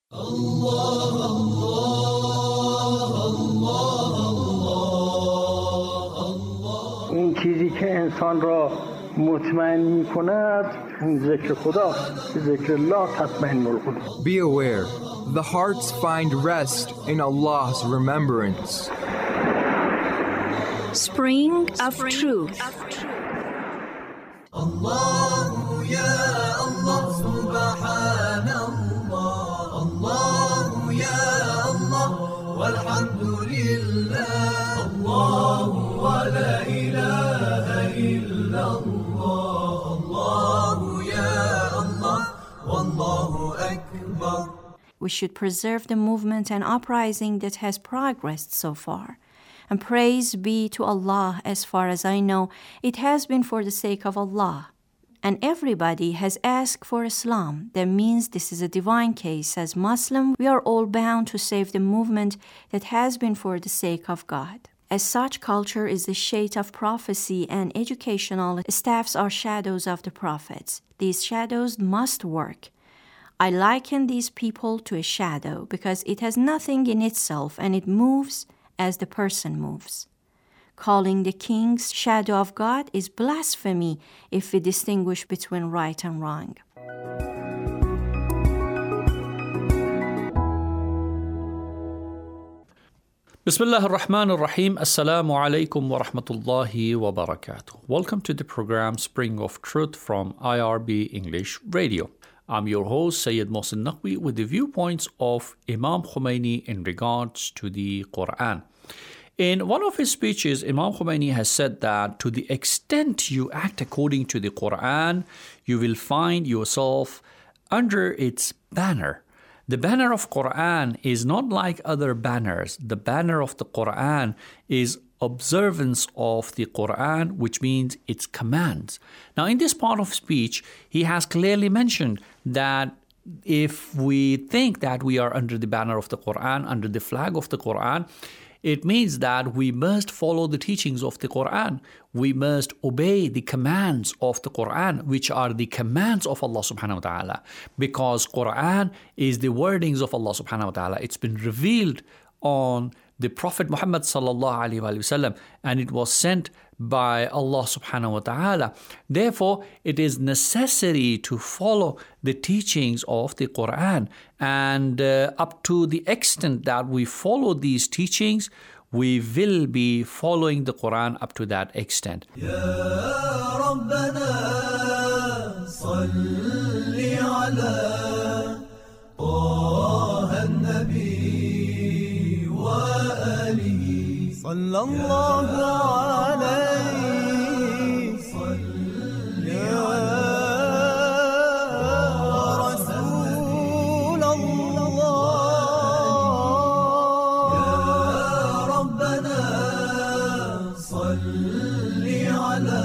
این چیزی که انسان را مطمئن می کند ذکر خداست. ذکر الله تطمئن القلوب. Be aware, the hearts find rest in Allah's remembrance. Spring of Truth. Allah ya Allah subhanallah. Allah ya Allah walhamdulillah. Allah wa la ilaha illallah. Allah ya Allah wallahu akbar. We should preserve the movement and uprising that has progressed so far. And praise be to Allah, as far as I know, it has been for the sake of Allah. And everybody has asked for Islam. That means this is a divine case. As Muslim, we are all bound to save the movement that has been for the sake of God. As such, culture is the shade of prophecy, and educational staffs are shadows of the prophets. These shadows must work. I liken these people to a shadow because it has nothing in itself and it moves as the person moves. Calling the king's shadow of God is blasphemy if we distinguish between right and wrong. Bismillah ar-Rahman ar-Rahim. Assalamu alaikum wa rahmatullahi wa barakatuh. Welcome to the program Spring of Truth from IRB English Radio. I'm your host, Sayyid Mohsin Naqvi, with the viewpoints of Imam Khomeini in regards to the Quran. In one of his speeches, Imam Khomeini has said that to the extent you act according to the Quran, you will find yourself under its banner. The banner of Quran is not like other banners. The banner of the Quran is observance of the Quran, which means its commands. Now, in this part of speech, he has clearly mentioned that if we think that we are under the banner of the Quran, under the flag of the Quran, it means that we must follow the teachings of the Quran. We must obey the commands of the Quran, which are the commands of Allah subhanahu wa ta'ala. Because Quran is the wordings of Allah subhanahu wa ta'ala. It's been revealed on the Prophet Muhammad sallallahu alaihi wasallam, and it was sent by Allah subhanahu wa ta'ala. Therefore, it is necessary to follow the teachings of the Quran, and up to the extent that we follow these teachings, we will be following the Quran up to that extent. Ya Rabbana salli ala Taha an-Nabi صلى الله عليه يا رسول الله يا ربنا صل على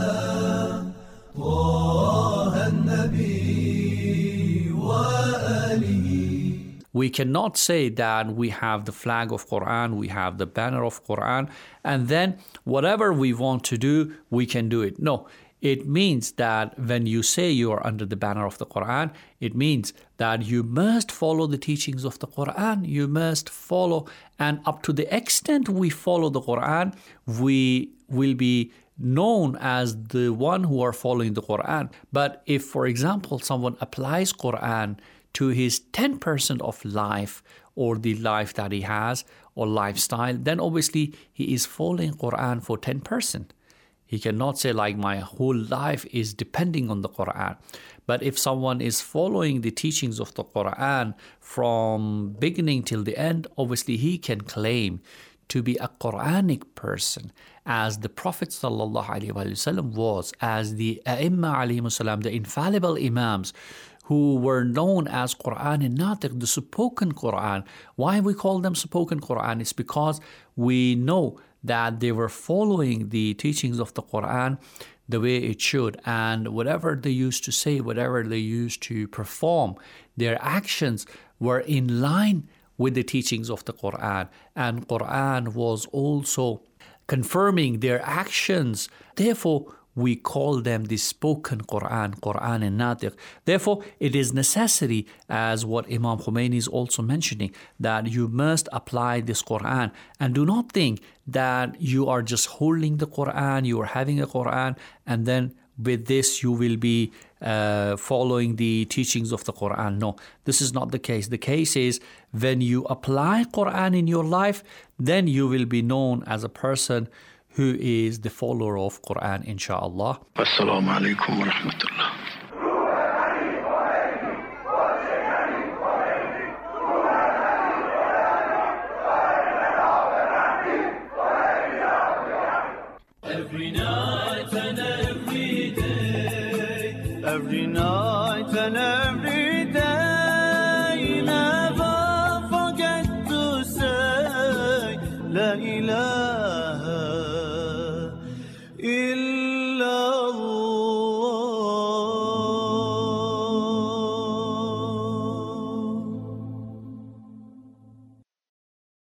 طه النبي وآله. We cannot say that we have the flag of Quran, we have the banner of Quran, and then whatever we want to do, we can do it. No, it means that when you say you are under the banner of the Quran, it means that you must follow the teachings of the Quran. You must follow, and up to the extent we follow the Quran, we will be known as the one who are following the Quran. But if, for example, someone applies Quran to his 10% of life or the life that he has or lifestyle, then obviously he is following Quran for 10%. He cannot say like my whole life is depending on the Quran. But if someone is following the teachings of the Quran from beginning till the end, obviously he can claim to be a Quranic person, as the Prophet ﷺ was, as the A'imma ﷺ, the infallible Imams, who were known as Quran and Natiq, the spoken Quran. Why we call them spoken Quran? It's because we know that they were following the teachings of the Quran the way it should, and whatever they used to say, whatever they used to perform, their actions were in line with the teachings of the Quran, and Quran was also confirming their actions. Therefore, we call them the spoken Quran, Quran and Natiq. Therefore, it is necessary, as what Imam Khomeini is also mentioning, that you must apply this Quran. And do not think that you are just holding the Quran, you are having a Quran, and then with this you will be following the teachings of the Quran. No, this is not the case. The case is when you apply Quran in your life, then you will be known as a person who is the follower of Quran, inshallah. Assalamu alaikum wa rahmatullah. Every night and every day, every night